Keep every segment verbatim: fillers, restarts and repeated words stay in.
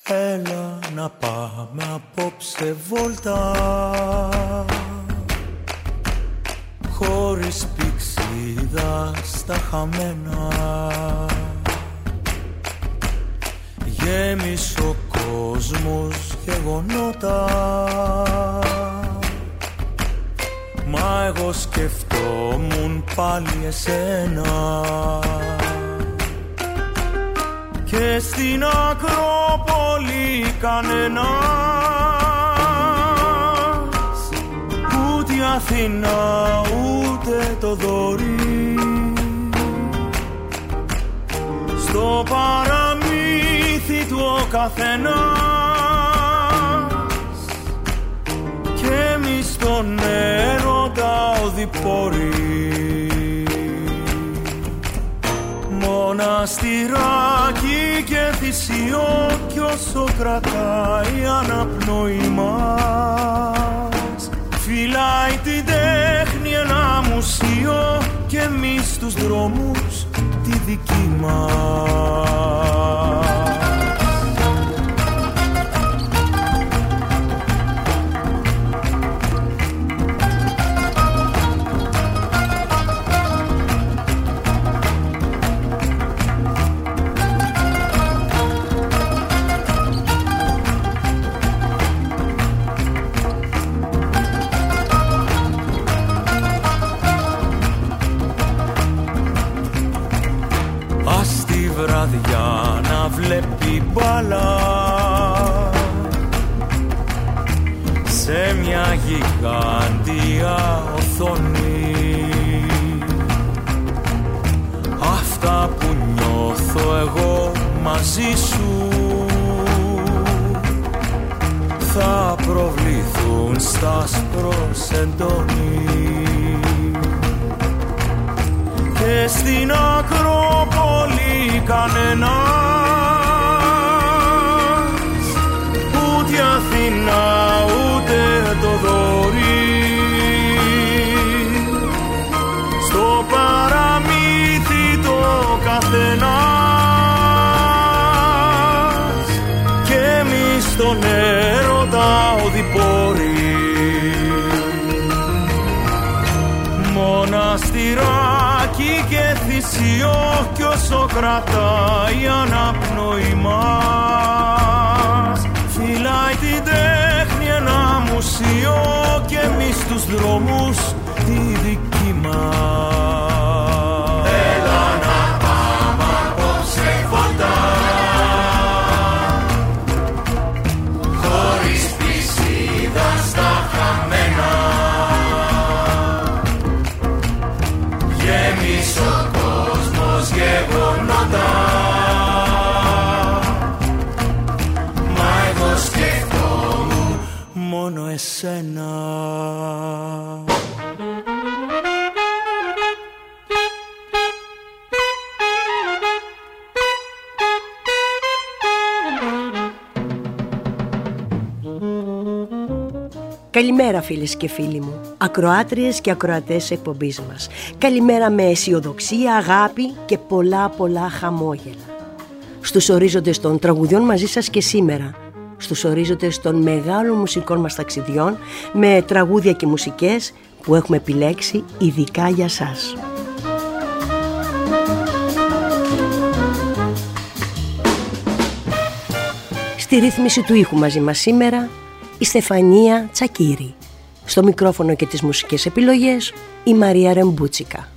Έλα να πάμε απόψε βόλτα, χωρίς πηξίδα στα χαμένα. Γέμισε ο κόσμος γεγονότα, μα εγώ σκεφτόμουν πάλι εσένα. Και στην Ακρόπολη κανένας, ούτε η Αθήνα ούτε το Δωρή, στο παραμύθι του ο καθένας, και εμείς στον έρωτα οδηπόροι. Μοναστηράκι και θυσιό, κι όσο κρατάει αναπνοή μας, φυλάει την τέχνη ένα μουσείο, και εμείς στους δρόμους τη δική μας. Βραδιά να βλέπει μπάλα σε μια γιγάντια οθόνη. Αυτά που νιώθω εγώ μαζί σου θα προβληθούν στα άσπρο σεντόνι. Και στην Ακρόπολη κανένας, ούτε η Αθήνα ούτε το Δωρή, στο παραμύθι το καθένας, και εμείς στον έρωτα οδηπόροι. Μοναστηράκι και θυσιό, κι όσο κρατάει αναπνοή μας, φυλάει την τέχνη ένα μουσείο, και εμείς στους δρόμους τη δική μας. Έλα να πάμε απόψε βόλτα, χωρίς πισίδα στα χαμένα. Γέμισε ο κόσμος γεγονότα, μα εγώ σκεφτόμουν μόνο εσένα. Καλημέρα φίλες και φίλοι μου, ακροάτριες και ακροατές εκπομπής μας. Καλημέρα με αισιοδοξία, αγάπη και πολλά πολλά χαμόγελα. Στους ορίζοντες των τραγουδιών μαζί σας και σήμερα, στους ορίζοντες των μεγάλων μουσικών μας ταξιδιών, με τραγούδια και μουσικές που έχουμε επιλέξει ειδικά για σας. Στη ρύθμιση του ήχου μαζί μας σήμερα η Στεφανία Τσακύρη. Στο μικρόφωνο και τις μουσικές επιλογές η Μαρία Ρεμπούτσικα.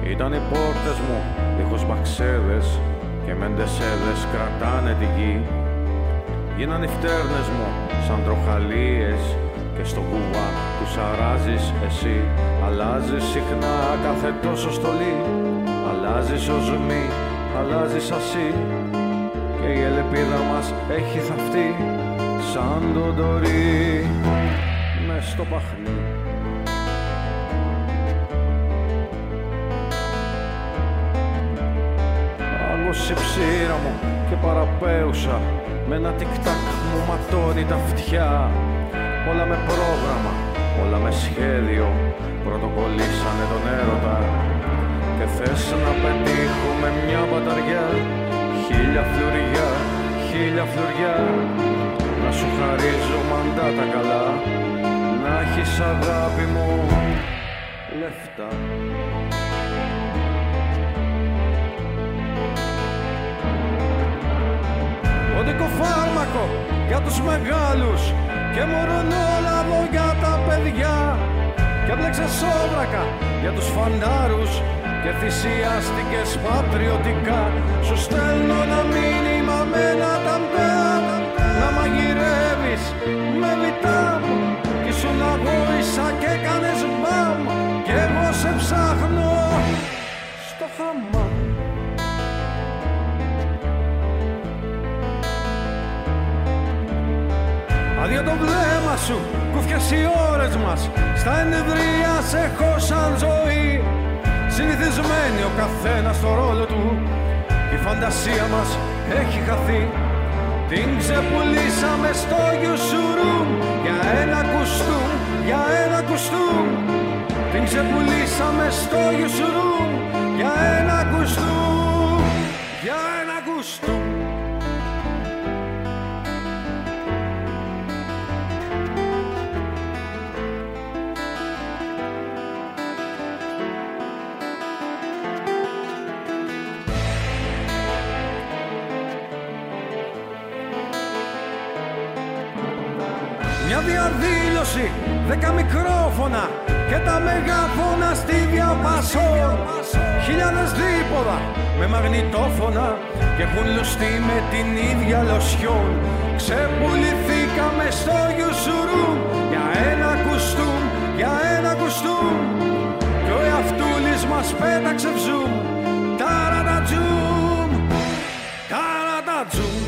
Ήταν οι πόρτες μου δίχως παξέδες και μεντεσέδες κρατάνε τη γη. Γίναν οι φτέρνες μου σαν τροχαλίες και στον κουβά τους αράζεις εσύ. Αλλάζεις συχνά κάθε τόσο στολή, αλλάζεις οσμή, αλλάζεις ασύ. Και η ελπίδα μας έχει θαυτεί σαν το ντορί μες στο παχνί. Άγωσε ψήρα μου και παραπέουσα, με ένα τικ-τακ μου ματώνει τα αυτιά. Όλα με πρόγραμμα, όλα με σχέδιο, πρωτοκολλήσανε τον έρωτα. Και θες να πετύχουμε μια μπαταριά, χίλια φλουριά, χίλια φλουριά. Να σου χαρίζω μαντά τα καλά, να έχεις αγάπη μου λεφτά. Οδικό φάρμακο για τους μεγάλους και μωρονόλαβο για τα παιδιά. Και μπλέξε σόβρακα για τους φαντάρους και θυσιάστηκες πατριωτικά. Σου στέλνω ένα μήνυμα με ένα ταμπέα, να μαγειρεύεις με βιτάμ. Κι ήσουν αγόησα και έκανες μπαμ, κι εγώ σε ψάχνω στο χαμάμ. Άδειο το βλέμμα σου, κούφιες οι ώρες μας, στα ενεδρία σε έχω σαν ζωή. Συνηθισμένοι ο καθένας στο ρόλο του, η φαντασία μας έχει χαθεί. Την ξεπουλήσαμε στο γιουσουρούμ, για ένα κουστούμ, για ένα κουστούμ. Την ξεπουλήσαμε στο γιουσουρούμ, για ένα κουστούμ, για ένα κουστούμ. Μια διαδήλωση, δέκα μικρόφωνα και τα μεγάφωνα στη διαπασό. Χιλιάδες δίποδα με μαγνητόφωνα και έχουν λουστεί με την ίδια λοσιόν. Ξεπουληθήκαμε στο γιουσουρούμ, για ένα κουστούμ, για ένα κουστούμ. Κι ο εαυτούλης μας πέταξε βζούμ, ταρατατζούμ, ταρατατζούμ.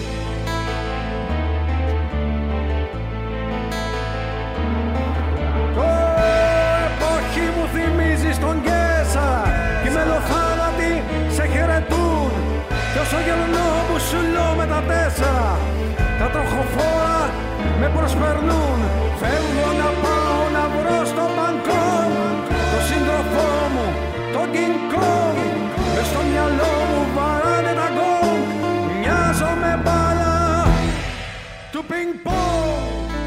Θυμίζεις τον Γκέσα κι οι μελοθάνατοι σε χαιρετούν. Κι όσο γελνό που σου λέω με τα τέσσερα, τα τροχοφόρα με προσπερνούν. Φεύγω να πάω να βρω στο Μπαγκόκ το σύντροφό μου, τον King Kong. Μες στο μυαλό μου βαράνε τα γκόγκ, μοιάζω με μπάλα του πινκ-πονγκ.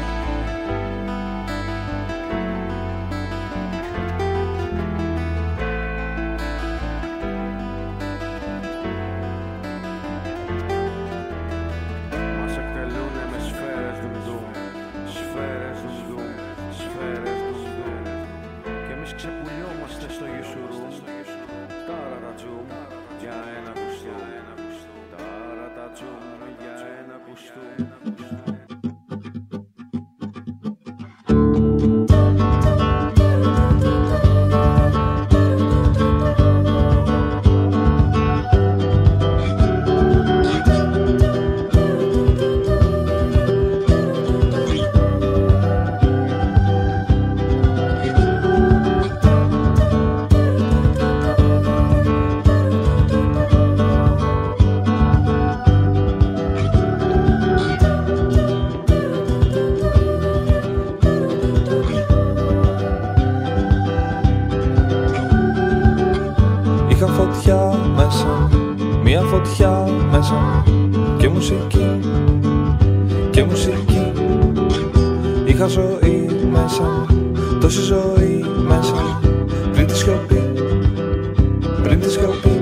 Φωτιά μέσα και μουσική και μουσική. Είχα ζωή μέσα, τόση ζωή μέσα, πριν τη σιωπή, πριν τη σιωπή.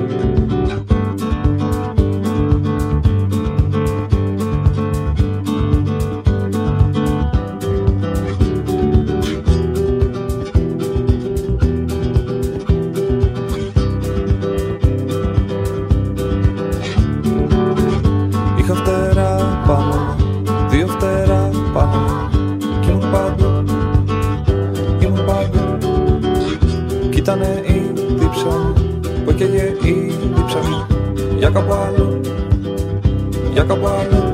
ήτανε η δίψα που έκαιγε η δίψα για κάπου άλλο, για κάπου άλλο.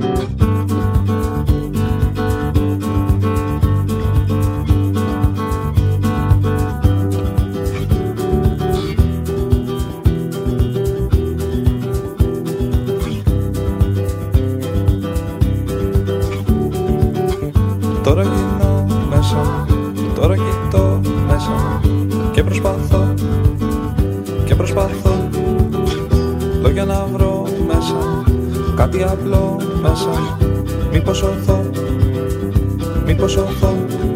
Τώρα γυρνώ μέσα, τώρα κοιτώ μέσα και προσπαθώ, και προσπαθώ λόγια να βρω μέσα, κάτι απλό μέσα. Μήπως σωθώ, μήπως σωθώ.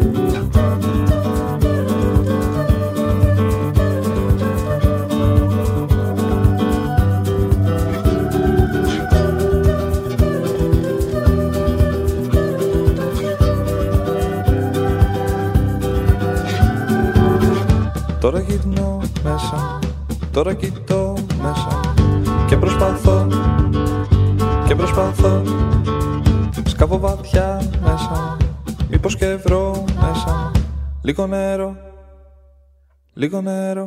Τώρα γυρνώ μέσα, τώρα κοιτώ μέσα και προσπαθώ, και προσπαθώ. Σκάβω βαθιά μέσα, μήπως και βρω μέσα λίγο νερό, λίγο νερό.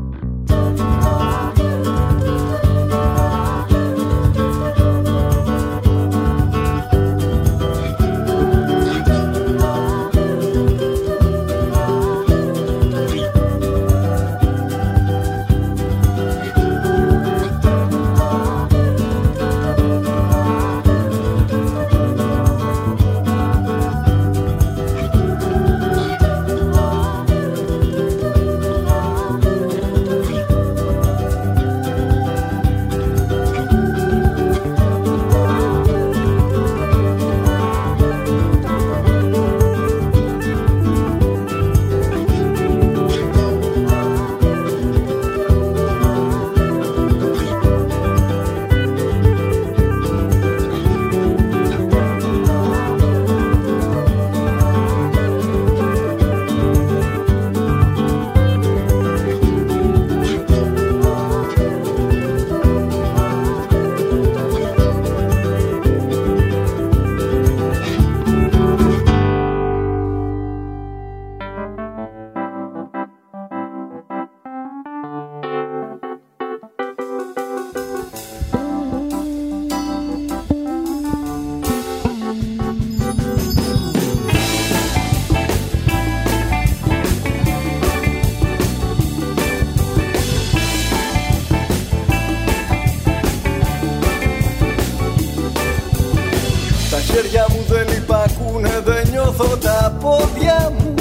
Τα πόδια μου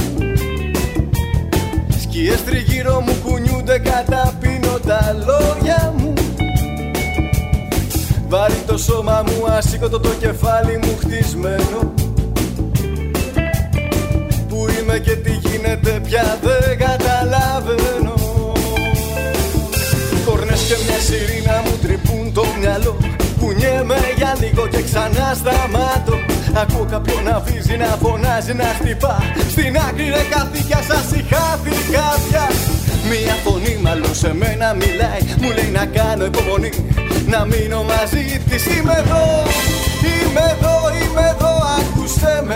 σκιές τριγύρω μου κουνιούνται, καταπίνω τα λόγια μου. Βάρει το σώμα μου ασήκωτο, το κεφάλι μου χτισμένο. Πού είμαι και τι γίνεται πια δεν καταλαβαίνω. Κορνές και μια σιρήνα μου τρυπούν το μυαλό. Κουνιέμαι για λίγο και ξανά σταμάτω. Ακούω κάποιον να βίζει, να φωνάζει, να χτυπά. Στην άκρη ρε καθήκια σας είχα δει κάποια. Μια φωνή μάλλον σε μένα μιλάει. Μου λέει να κάνω υπομονή, να μείνω μαζί της. Είμαι εδώ, είμαι εδώ, είμαι εδώ, άκουσέ με.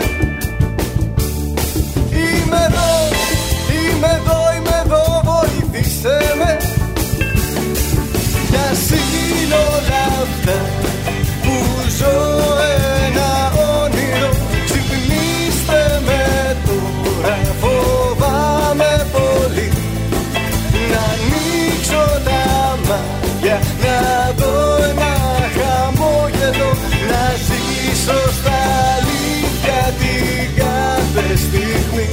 Είμαι εδώ, είμαι εδώ, είμαι εδώ, βοήθησέ με. Κι ας είναι όλα αυτά που ζω ένα όνειρο. Ξυπνήστε με τώρα, φοβάμαι πολύ. Να ανοίξω τα μάτια, να δω ένα χαμόγελο. Να ζήσω στα αλήθεια την κάθε στιγμή.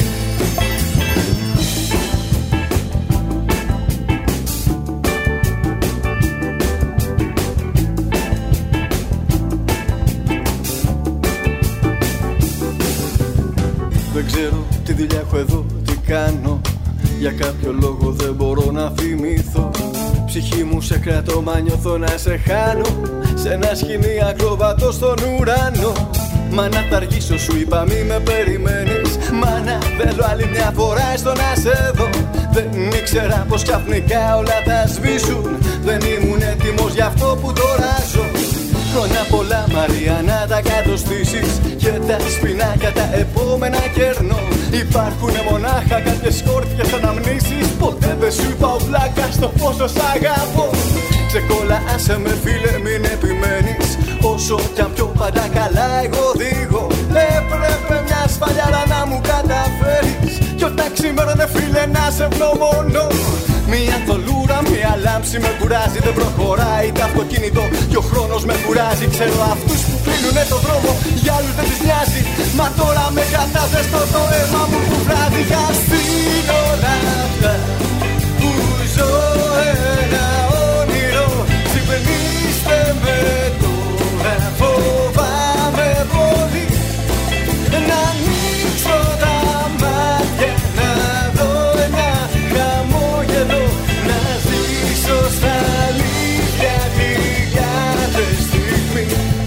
Δεν ξέρω τι δουλειά έχω εδώ, τι κάνω. Για κάποιο λόγο δεν μπορώ να θυμηθώ. Ψυχή μου σε κρατώ, μα νιώθω να σε χάνω. Σε ένα σκηνή ακροβατώ στον ουρανό. Μα να θα αργήσω, σου είπα μη με περιμένεις. Μα να θέλω άλλη μια φορά έστω να σε δω. Δεν ήξερα πως ξαφνικά όλα θα σβήσουν. Δεν ήμουν έτοιμος γι' αυτό που τώρα ζω. Χρόνια πολλά Μαρία να τα κατοστήσεις και τα σπινάκια τα επόμενα κέρνω. Υπάρχουνε μονάχα κάποιες σκόρπιες αναμνήσεις. Ποτέ δεν σου είπα ο βλάκα στο πόσο σ' αγαπώ. Ξεκόλασε με φίλε μην επιμένεις, όσο κι αν πιο πάντα καλά εγώ δίγω. Έπρεπε μια σφαλιάρα να μου καταφέρεις κι όταν ξημέρωνε φίλε να σε ευγνωμονώ. Μια θολούρα, μια λάμψη με κουράζει, δεν προχωράει το αυτοκίνητο κι ο χρόνος με κουράζει. Ξέρω αυτούς που κλείνουνε το δρόμο, για άλλους δεν τις νοιάζει. Μα τώρα με κρατάς στο το αίμα μου που βράδυ. Για στην όλα αυτά που ζω ένα όνειρο, ξυπνήστε με τώρα, φοβάμαι πολύ. Να ανοίξω τα μάτια, να δω ένα χαμόγελο, να ζήσω στα αλήθεια την κάθε στιγμή.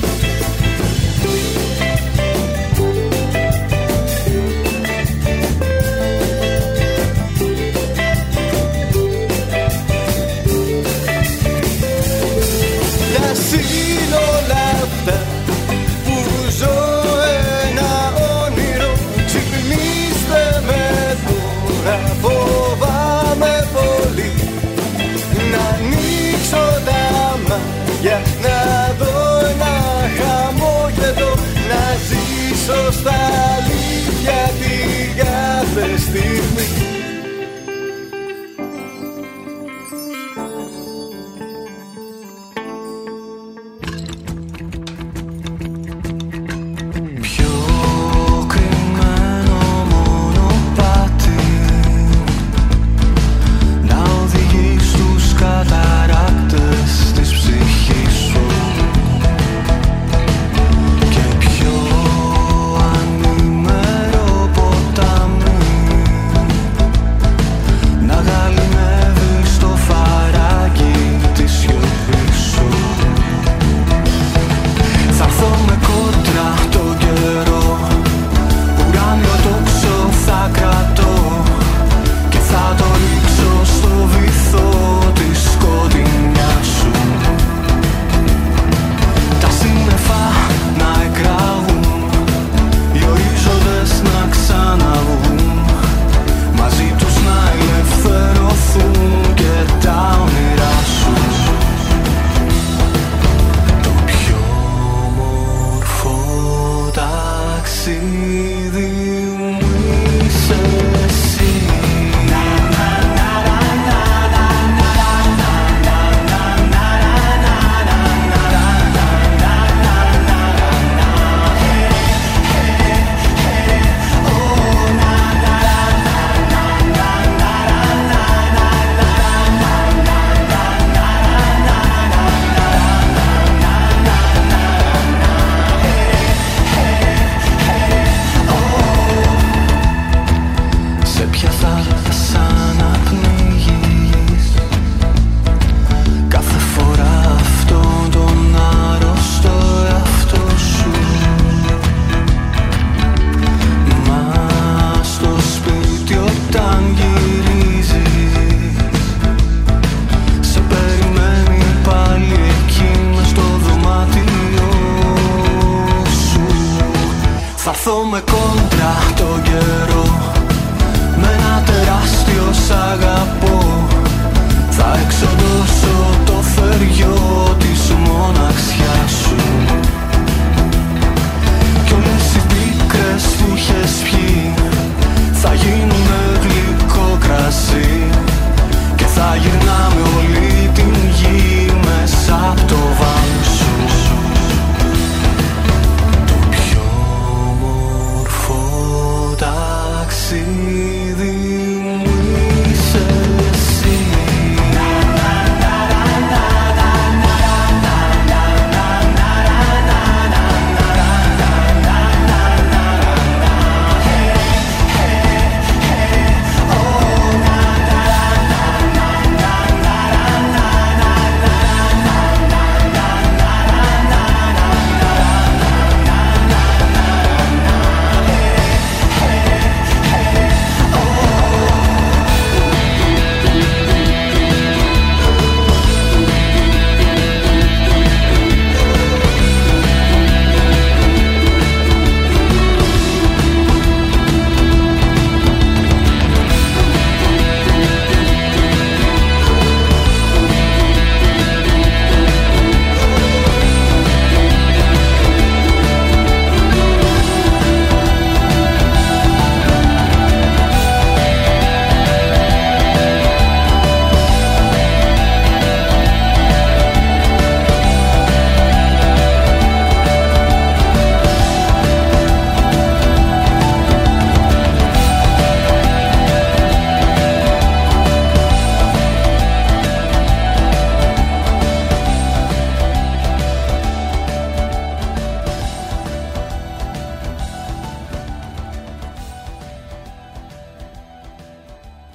Για σύνολα αυτά που ζω ένα όνειρο, ξυπνήστε με τώρα, φοβάμαι πολύ. Να ανοίξω τα μάτια, να δω ένα χαμόγελο, να ζήσω στα αλήθεια την κάθε στιγμή. Ταξίδι μου είσαι εσύ.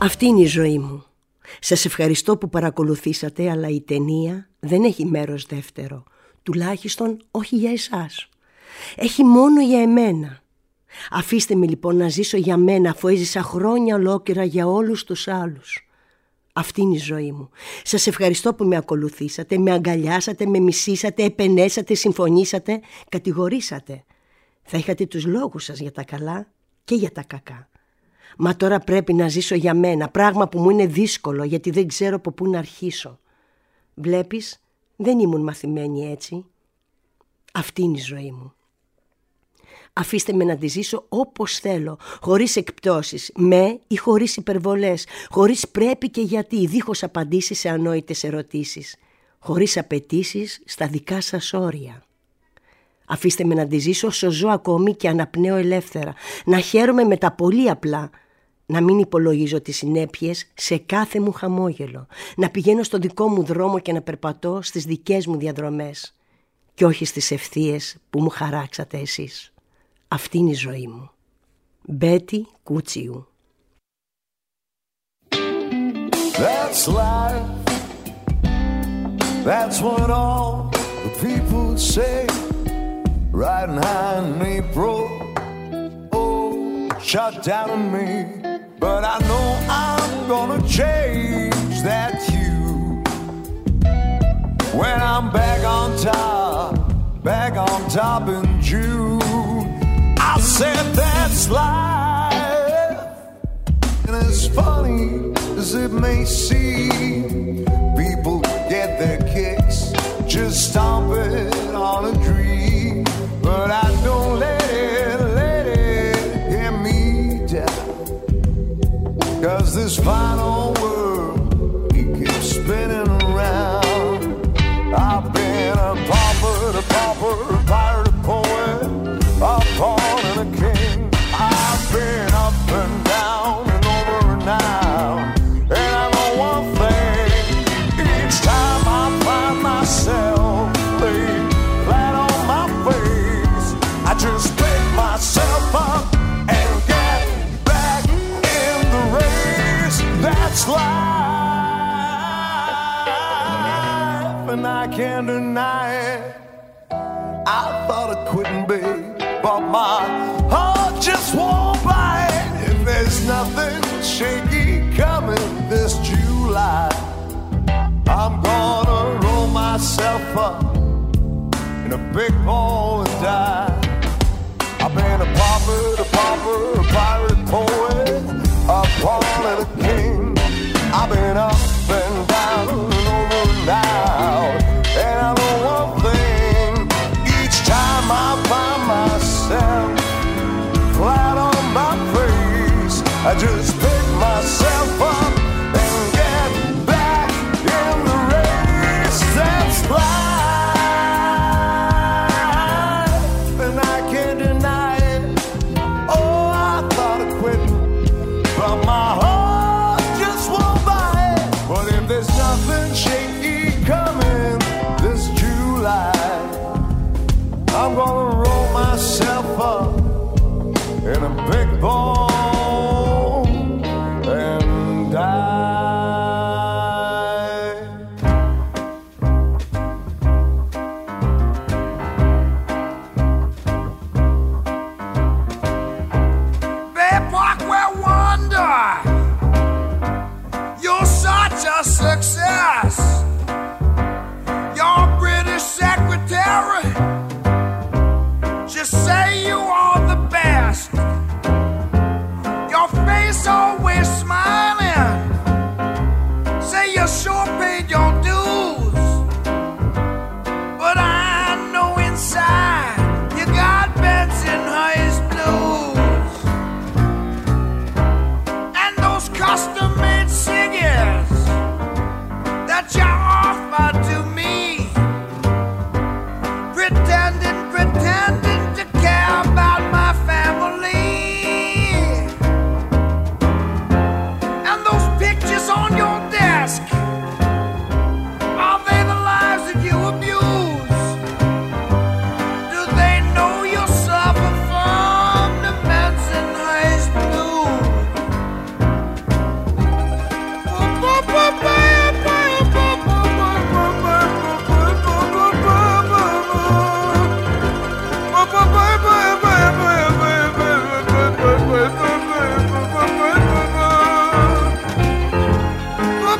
Αυτή είναι η ζωή μου. Σας ευχαριστώ που παρακολουθήσατε, αλλά η ταινία δεν έχει μέρος δεύτερο. Τουλάχιστον όχι για εσάς. Έχει μόνο για εμένα. Αφήστε με λοιπόν να ζήσω για μένα, αφού έζησα χρόνια ολόκληρα για όλους τους άλλους. Αυτή είναι η ζωή μου. Σας ευχαριστώ που με ακολουθήσατε, με αγκαλιάσατε, με μισήσατε, επενέσατε, συμφωνήσατε, κατηγορήσατε. Θα είχατε τους λόγους σας για τα καλά και για τα κακά. Μα τώρα πρέπει να ζήσω για μένα, πράγμα που μου είναι δύσκολο γιατί δεν ξέρω από πού να αρχίσω. Βλέπεις, δεν ήμουν μαθημένη έτσι. Αυτή είναι η ζωή μου. Αφήστε με να τη ζήσω όπως θέλω, χωρίς εκπτώσεις, με ή χωρίς υπερβολές, χωρίς πρέπει και γιατί, δίχως απαντήσεις σε ανόητες ερωτήσεις, χωρίς απαιτήσεις στα δικά σας όρια. Αφήστε με να τη ζήσω όσο ζω ακόμη και αναπνέω ελεύθερα, να χαίρομαι με τα πολύ απλά, να μην υπολογίζω τις συνέπειες σε κάθε μου χαμόγελο, να πηγαίνω στο δικό μου δρόμο και να περπατώ στις δικές μου διαδρομές και όχι στις ευθείες που μου χαράξατε εσείς. Αυτή είναι η ζωή μου. Μπέτι Κούτσιου. That's life. That's what all the people say. Riding high in April, oh, shut down on me. But I know I'm gonna change that hue when I'm back on top, back on top in June. I said that's life, and as funny as it may seem, people get their kicks just stomping on a dream. But I don't let it, let it get me down, 'cause this fine old world, it keeps spinning around. I've been a pauper, a pauper, a pirate, a poet, a pawn and a king. I've been up and down and over and out, and I know one thing, each time I find myself laying flat on my face, I just pick myself up and get back in the race. That's life, and I can't deny it. I thought of quitting, babe, but my heart just won't bite. If there's nothing shaky coming this July, I'm gonna roll myself up in a big ball and die. I've been a pauper, a pauper, a pirate, a poet, a pawn and a king. I've been up and down and over and out, and I know one thing, each time I find myself flat on my face, I just pick myself up and get back in the race. That's life, and I can't deny it. Oh, I thought of quitting, but my heart just won't buy it. But if there's nothing shaky coming this July, I'm gonna roll myself up in a big ball and die. Bay Parkway Wonder, you're such a success. Your British secretary just say you are the best. Your face always smiling, say you sure paid your dues. But I know inside you got Bensonhurst blues. And those custom-made cigars that you offer to me, pretending, pretending to care about my family. And those pictures on your desk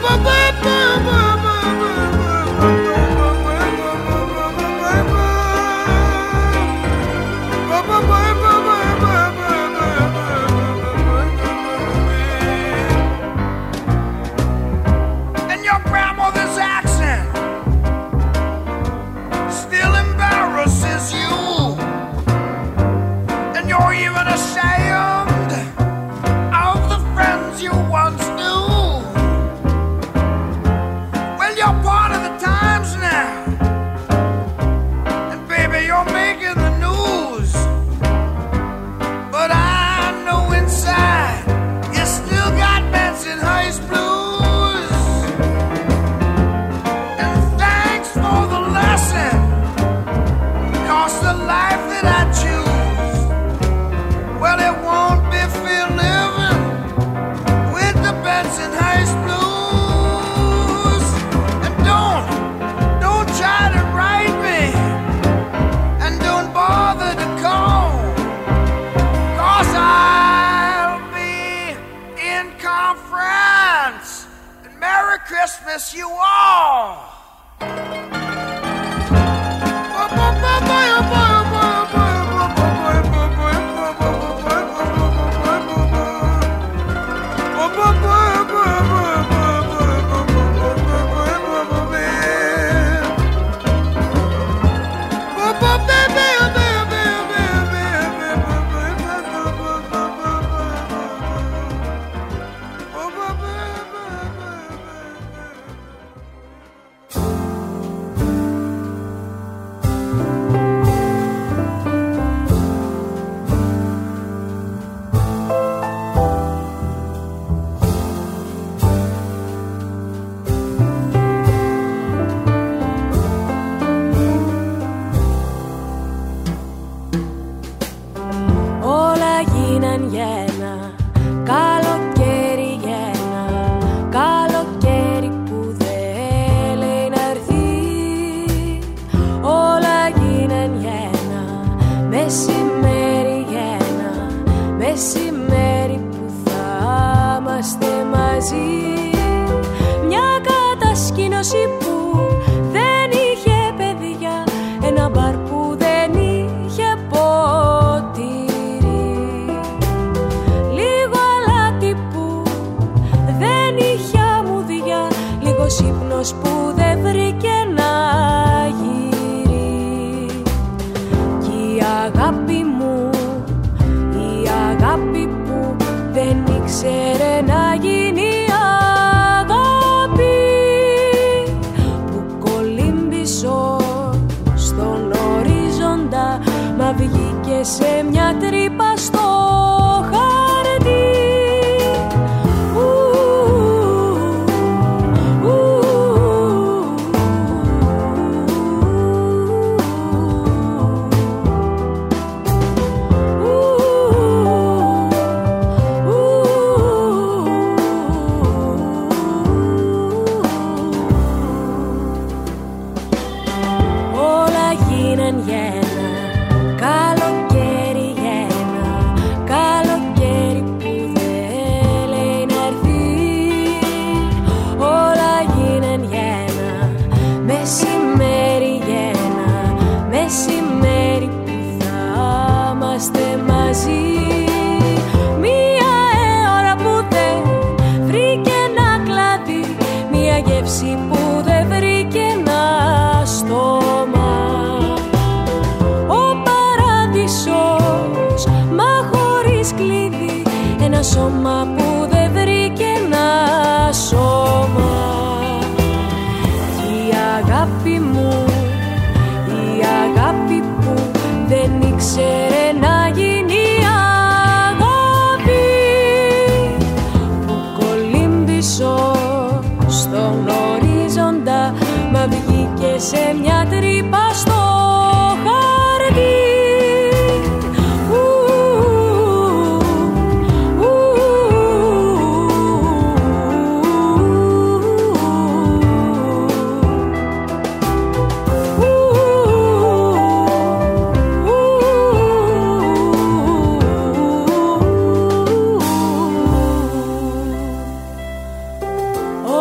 Όλα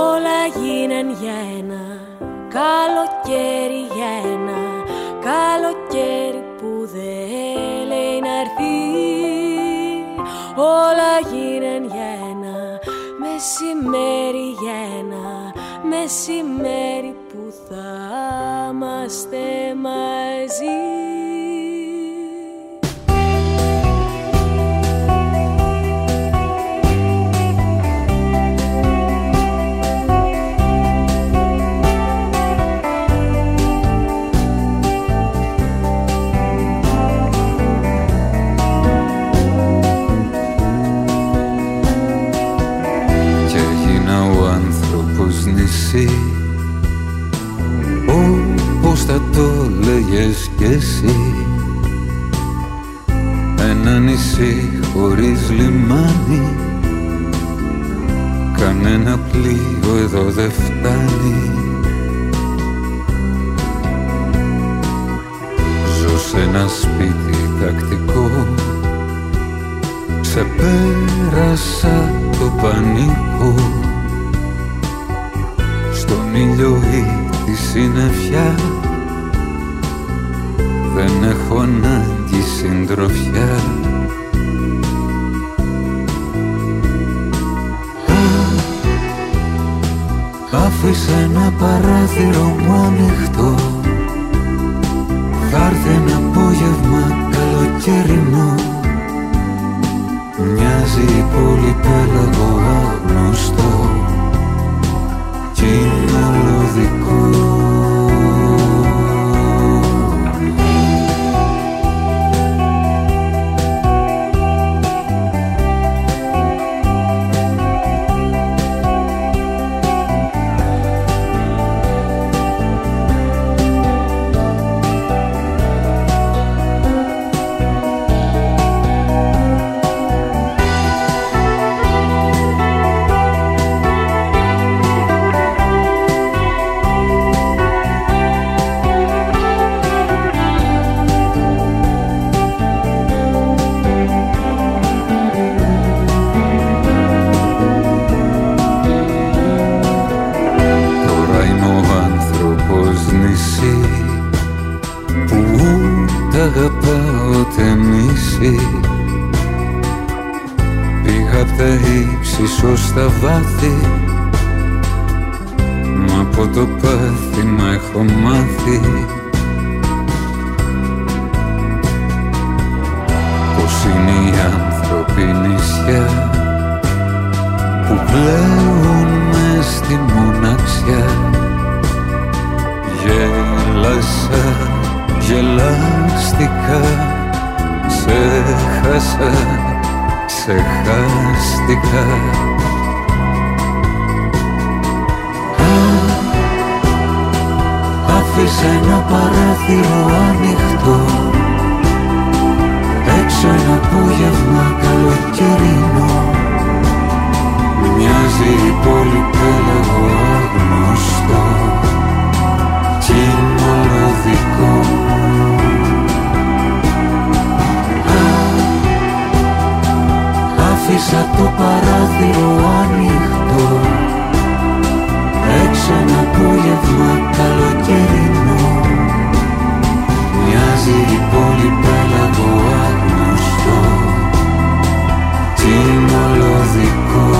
γίναν για ένα καλοκαίρι, για ένα καλοκαίρι που δεν λέει να έρθει. Όλα γίναν για ένα μεσημέρι, για ένα μεσημέρι που θα είμαστε μαζί. Όπως θα το λέγες κι εσύ, ένα νησί χωρίς λιμάνι, κανένα πλοίο εδώ δεν φτάνει. Ζω σε ένα σπίτι τακτικό, ξεπέρασα το πανικό. Στον ήλιο ή τη συννεφιά δεν έχω ανάγκη συντροφιά. Άφησα ένα παράθυρο μου ανοιχτό, θα έρθει ένα απόγευμα καλοκαιρινό. Μοιάζει η πόλη πέλαγο άγνωστο κι είναι όλο δικό. Πήγα απ' τα ύψη ως τα βάθη, μα από το πάθημα έχω μάθει πως είναι οι άνθρωποι νησιά που πλέουν μες στη μοναξιά. Γέλασα, γελάστηκα, ξέχασα, ξεχάστηκα. Άφησα ένα παράθυρο ανοιχτό, έξω ένα απόγευμα καλοκαιρινό. Μοιάζει η πόλη πέλαγο άγνωστο κι είναι όλο δικό. Άφησα το παράθυρο ανοιχτό, έξω ένα απόγευμα καλοκαιρινό. Μοιάζει η πόλη πέλαγο άγνωστο κι είναι όλο δικό.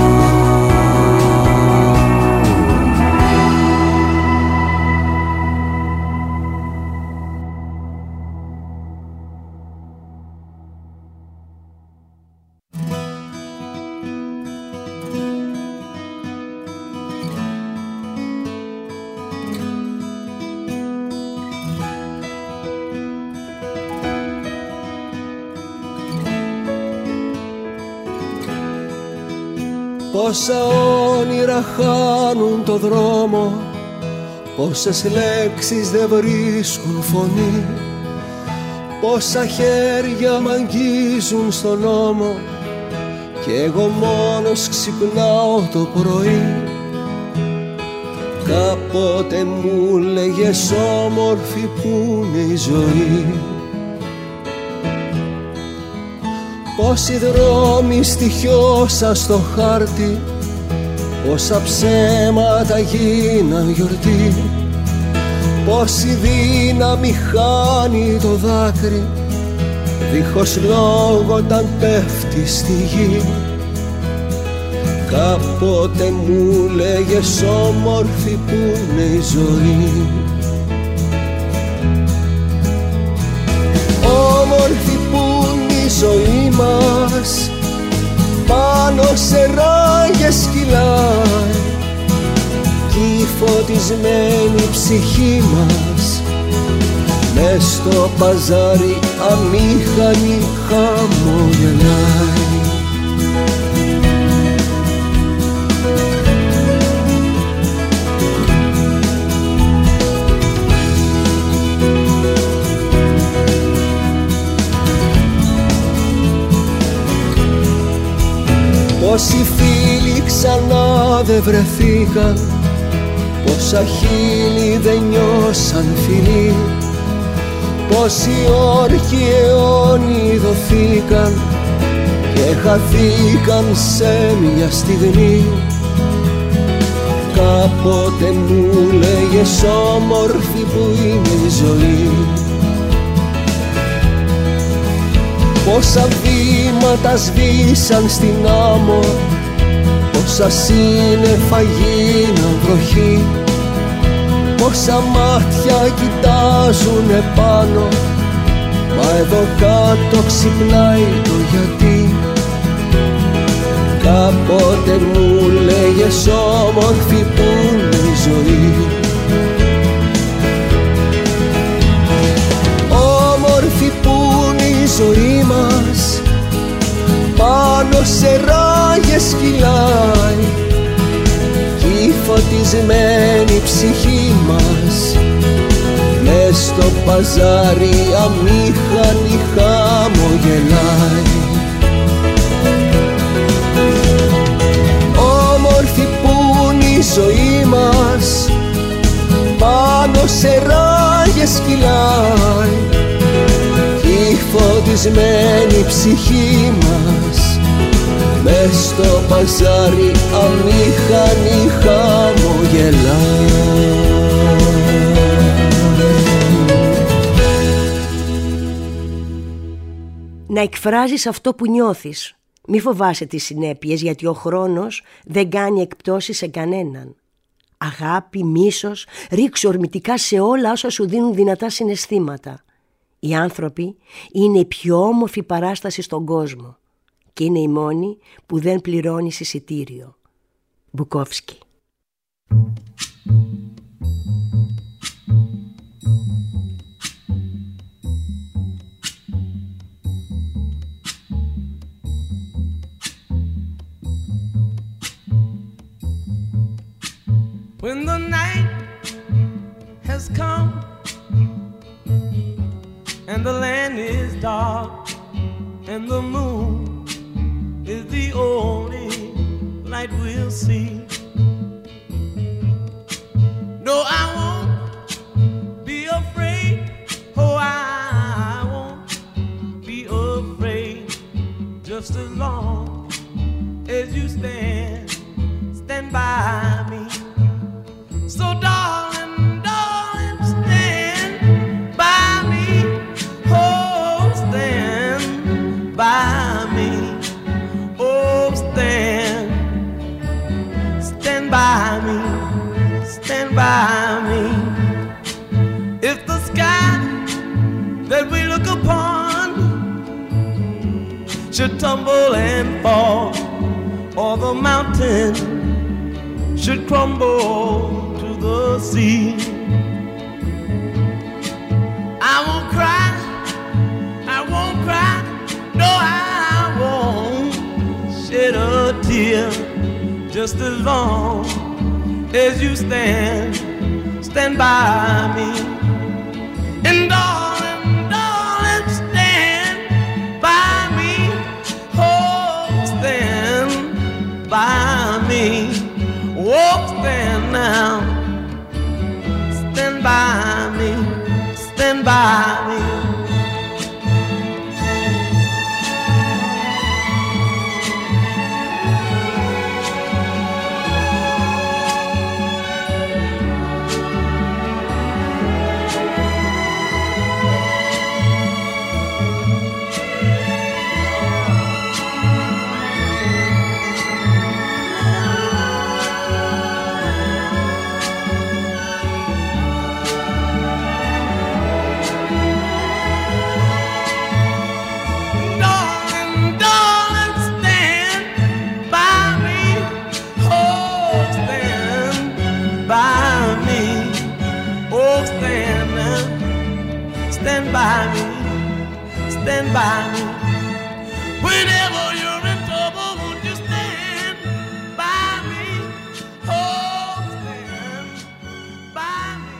Πόσα όνειρα χάνουν το δρόμο, πόσες λέξεις δεν βρίσκουν φωνή, πόσα χέρια μ' αγγίζουν στον ώμο κι εγώ μόνος ξυπνάω το πρωί. Κάποτε μου λέγες όμορφη που είναι η ζωή, πόσοι δρόμοι στοιχιώσα στο χάρτη, Πόσα ψέματα γίναν γιορτή, πόση δύναμη χάνει το δάκρυ, δίχως λόγο όταν πέφτει στη γη. Κάποτε μου λέγες όμορφη που είναι η ζωή, όμορφη που είναι η ζωή μας, πάνω σε ράγες κυλάει κι η φωτισμένη ψυχή μας μες στο παζάρι αμήχανη χαμογελάει. Πόσοι φίλοι ξανά δεν βρεθήκαν, πόσα χείλη δεν νιώσαν φιλί, πόσοι όρκοι αιώνιοι δοθήκαν και χαθήκαν σε μια στιγμή. Κάποτε μου λέγες όμορφη που είναι η ζωή, πόσα βήματα σβήσαν στην άμμο, πόσα σύννεφα γίναν βροχή, πόσα μάτια κοιτάζουν επάνω, μα εδώ κάτω ξυπνάει το γιατί. Κάποτε μου λέγες όμορφη που είναι η ζωή, όμορφη που είναι η ζωή μας, πάνω σε ράγες κυλάει κι η φωτισμένη ψυχή μας μες στο παζάρι αμήχανη χαμογελάει. Όμορφη που είναι η ζωή μας, πάνω σε ράγες κυλάει η φωτισμένη ψυχή μας μες στο παζάρι αμήχανη χαμογελάει. Να εκφράζεις αυτό που νιώθεις. Μη φοβάσαι τις συνέπειες, γιατί ο χρόνος δεν κάνει εκπτώσεις σε κανέναν. Αγάπη, μίσος, ρίξου ορμητικά σε όλα όσα σου δίνουν δυνατά συναισθήματα. Οι άνθρωποι είναι η πιο όμορφη παράσταση στον κόσμο και είναι η μόνη που δεν πληρώνει εισιτήριο. Μπουκόφσκι. When the night has come and the land is dark and the moon is the only light we'll see, no, I won't be afraid. Oh, I won't be afraid, just as long as you stand, stand by me. So darling, darling, stand by me. Oh, stand by me. Oh, stand, stand by me. Stand by me. If the sky that we look upon should tumble and fall, or the mountain should crumble the sea, I won't cry, I won't cry, no, I won't shed a tear, just as long as you stand, stand by me. And darling, darling, stand by me. Oh, stand by me. Oh, stand now. Stand by me, stand by me. stand by me, stand by me. Whenever you're in trouble, won't you stand by me? Oh, stand by me.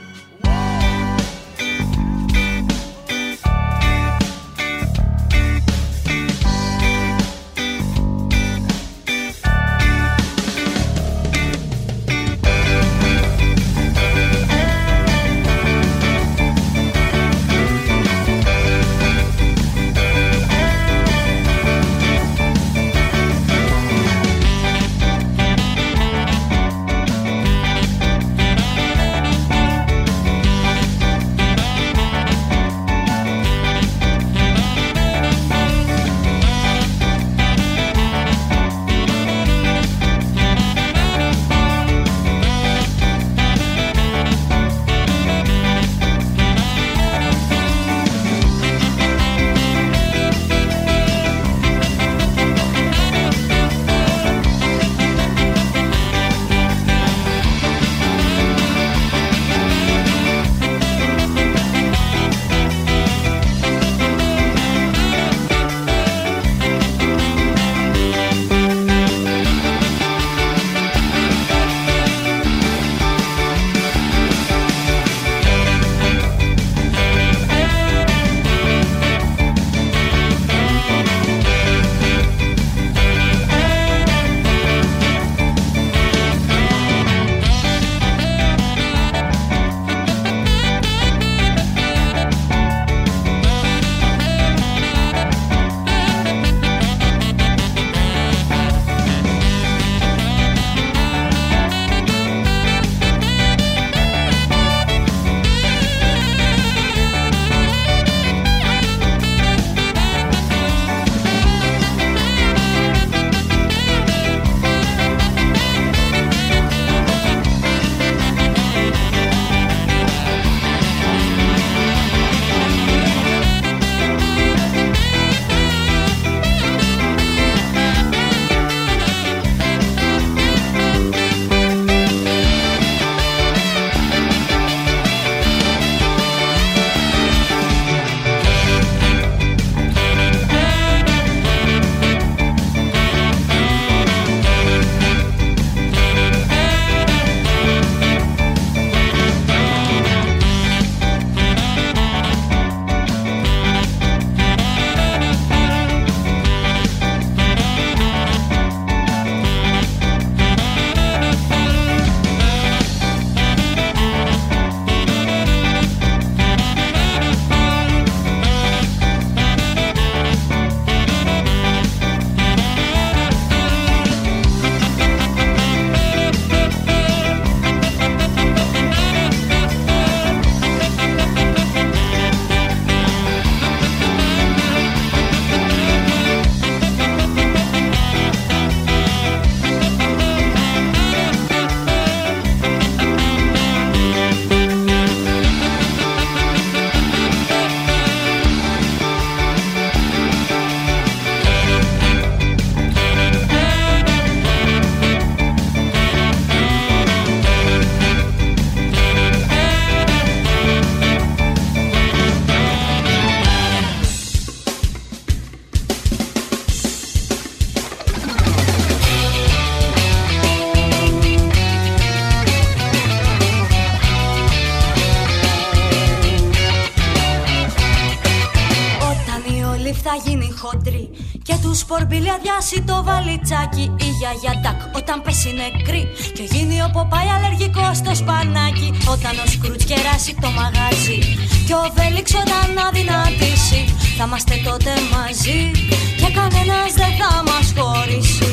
Σπορμπίλια διάσει το βαλιτσάκι. Η γιαγιά ντακ όταν πέσει νεκρή. Και γίνει ο Ποπάι αλλεργικός στο σπανάκι. Όταν ο Σκρούτς κεράσει το μαγαζί. Και ο Βέλιξ όταν αδυνατήσει. Θα είμαστε τότε μαζί. Και κανένας δεν θα μας χωρίσει.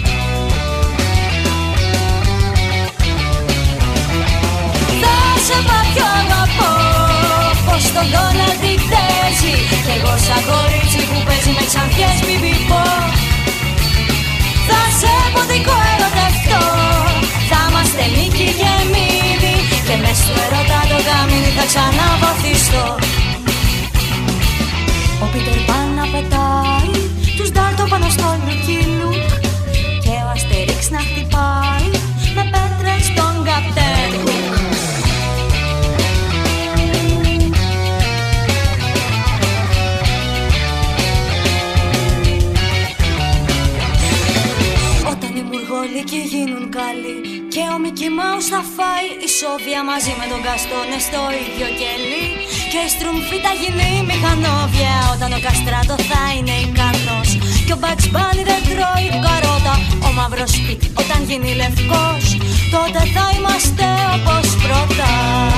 Θα σε πιο αγαπώ. Πως τον Ντόναλντ χτίζει. Κι εγώ σαν κορίτσι που παίζει με ξανθιές μη μπιπώ. Θα σε ποντικό ερωτευτώ. Θα είμαστε νίκη και μήνυ. Και μες στο ερώτα το καμίνι θα ξαναβαθιστώ. Ο Πίτερ Παν να πετάει τους Ντάλτο πάνω στο Λουκι Λουκ. Και ο Αστερίξ να χτυπάει με πέτρες τον Καπτέν Κουκ. Σόφια μαζί με τον Καστόνε στο ίδιο κελί. Και η στρουμφή θα γίνει μηχανόβια όταν ο Καστράτο θα είναι ικανός. Και ο Bugs Bunny δεν τρώει καρότα. Ο μαύρος σπίτι όταν γίνει λευκός, τότε θα είμαστε όπως πρώτα.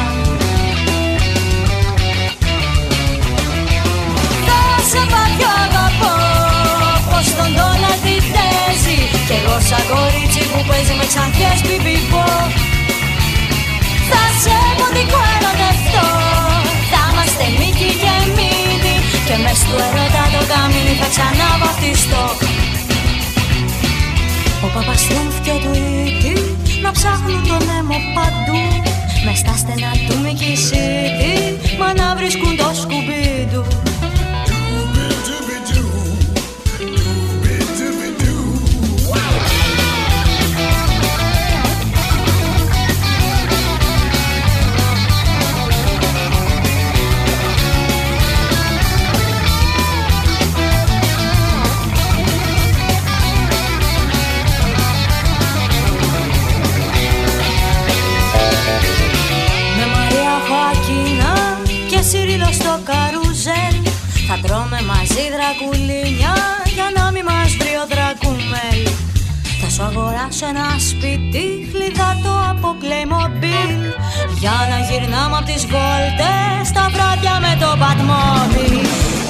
Θα σε πιο αγαπώ πως τον Donald τη θέση. Κι εγώ σαν κορίτσι που παίζει με ξανθιές πιπιπό. Θα σε ποντικό ερωτευτώ. Θα είμαστε Μίκη και Μίνι. Και μες του ερώτα το καμίνι θα ξανά βαφτιστώ. Ο Παπαστρούμφ και του Ίτη να ψάχνουν τον έμο παντού. Μες στα στενά του Μίκη Σίτι, μα να βρίσκουν το σκουμπί του. Στο καρουζέλ θα τρώμε μαζί δρακουλίνια για να μην μας βρει ο δρακούμελ. Θα σου αγοράσω ένα σπίτι χλιδάτο από Playmobil για να γυρνάμε απ' τις βόλτες τα βράδια με το Batmobile.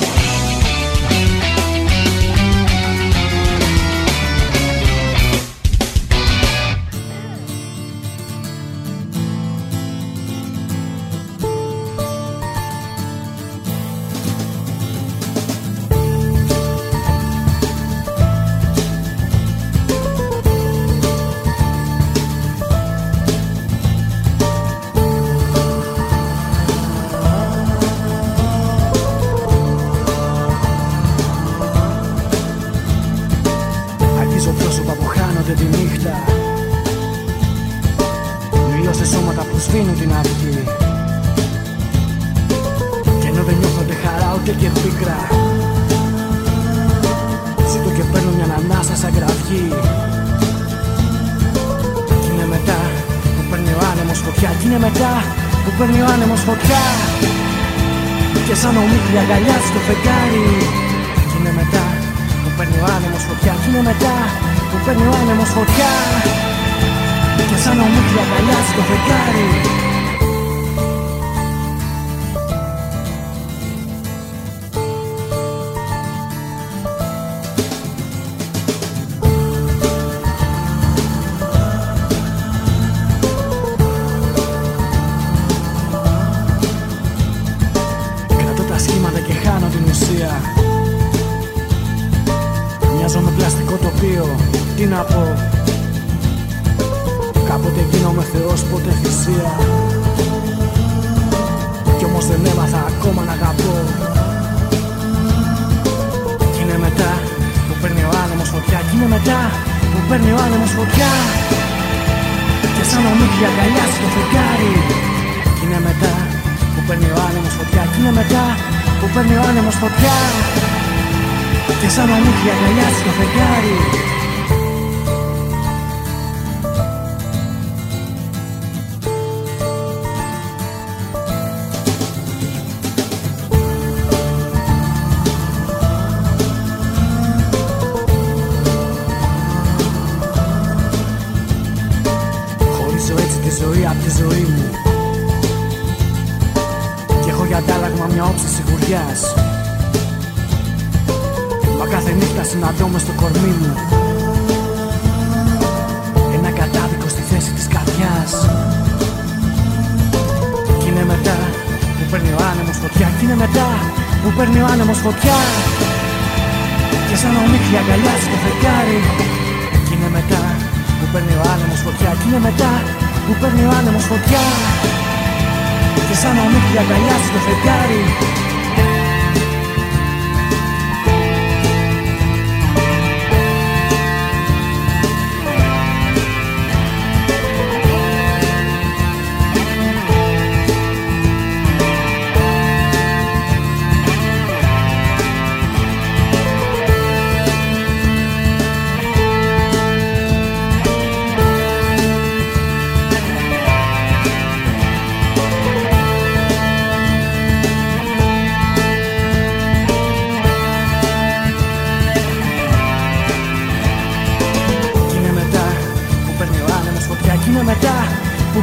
Σαν ομίχλη αγκαλιάζει το φεγγάρι. Κι είναι μετά που παίρνει ο άνεμος φωτιά. Κι είναι μετά που παίρνει ο άνεμος φωτιά. Και σαν ομίχλη αγκαλιάζει το φεγγάρι. Μοιάζω με πλαστικό τοπίο, τι να πω. Κάποτε γίνομαι θεός, ποτέ θυσία. Κι όμως δεν έμαθα ακόμα να αγαπώ. Κι είναι μετά που παίρνει ο άνεμος φωτιά. Κι είναι μετά που παίρνει ο άνεμος φωτιά. Και σαν ομίχλη αγκαλιάζει το φεγγάρι. Κι είναι μετά που παίρνει ο άνεμος φωτιά. Κι είναι μετά που παίρνει ο άνεμος φωτιά. Και σαν ομίχλη αγκαλιάζει το φεγγάρι. Χωρίζω έτσι τη ζωή απ' τη ζωή μου. Και έχω για αντάλλαγμα μια όψη σιγουριάς. Μα κάθε νύχτα συναντώ μες στο κορμί μου ένα κατάδικο στη θέση της καρδιάς. Κι είναι μετά που παίρνει ο άνεμος φωτιά. Κι είναι μετά που παίρνει ο άνεμος φωτιά. Και σαν ομίχλη αγκαλιάζει το φεγγάρι. Κι είναι μετά που παίρνει ο άνεμος φωτιά. Κι είναι μετά που παίρνει ο άνεμος φωτιά. Και σαν ομίχλη αγκαλιάζει το φεγγάρι.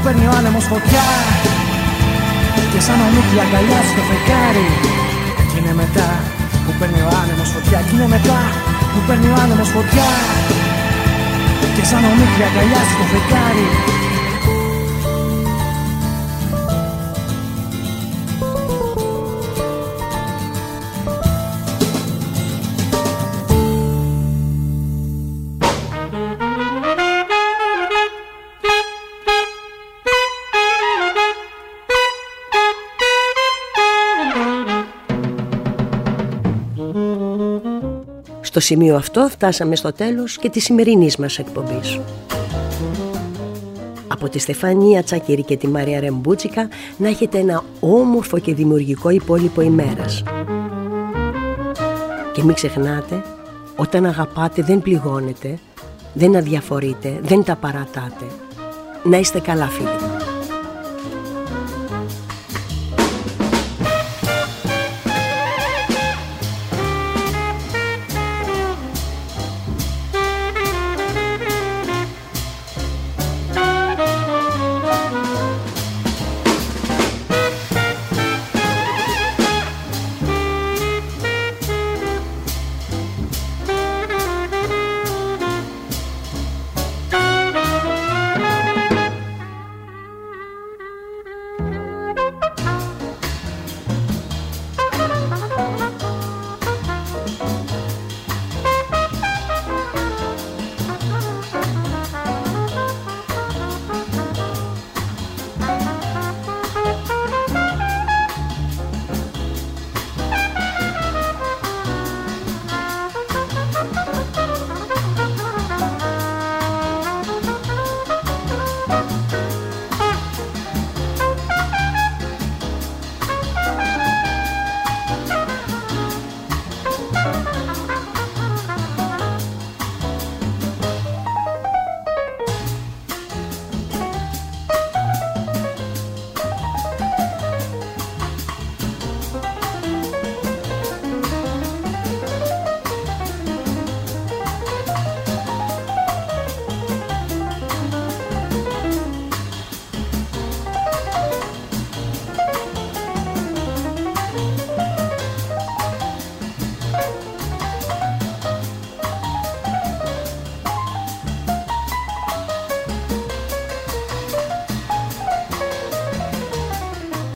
παίρνει ο άνεμος φωτιά και σαν ομίχλη αγκαλιάζει το φεγγάρι. Κι είναι μετά που παίρνει ο άνεμος φωτιά, κι είναι μετά που παίρνει ο άνεμος φωτιά και σαν ομίχλη αγκαλιάζει το φεγγάρι. Στο σημείο αυτό φτάσαμε στο τέλος και της σημερινής μας εκπομπής. Από τη Στεφανία Τσακίρη και τη Μαρία Ρεμπούτσικα να έχετε ένα όμορφο και δημιουργικό υπόλοιπο ημέρας. Και μην ξεχνάτε, όταν αγαπάτε δεν πληγώνετε, δεν αδιαφορείτε, δεν τα παρατάτε. Να είστε καλά, φίλοι.